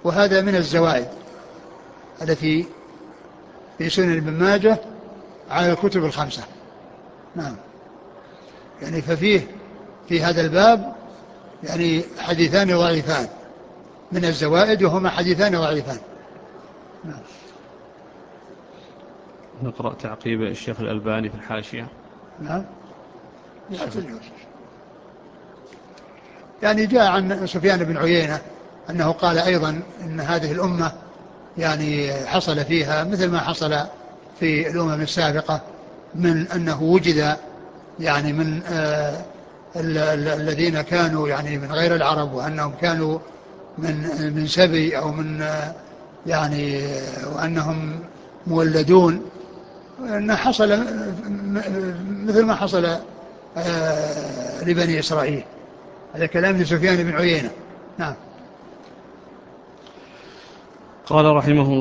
وهذا من الزوائد التي في سنن ابن ماجه على الكتب الخمسة. نعم. يعني ففيه في هذا الباب يعني حديثان ضعيفان من الزوائد، وهما حديثان ضعيفان. نعم. نقرأ تعقيب الشيخ الألباني في الحاشية. نعم. يعني جاء عن سفيان بن عيينة أنه قال أيضا إن هذه الأمة يعني حصل فيها مثل ما حصل في الأمم السابقة، من أنه وجد يعني من الذين كانوا يعني من غير العرب، وأنهم كانوا من سبي أو من يعني وأنهم مولدون، أن حصل مثل ما حصل لبني إسرائيل. هذا كلام لسفيان بن عيينة. نعم. قال رحمه الله